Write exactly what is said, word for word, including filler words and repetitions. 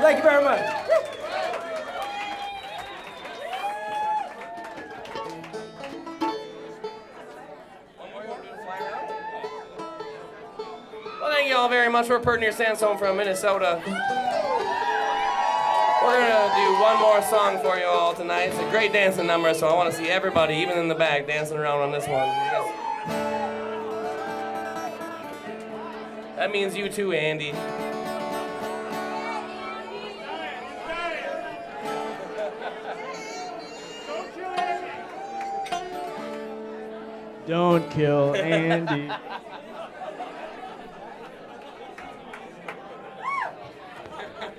Thank you very much. Well, thank you all very much for putting your Sandstone from Minnesota. We're gonna do one more song for you all tonight. It's a great dancing number, so I want to see everybody, even in the back, dancing around on this one. That means you too, Andy. Don't kill Andy.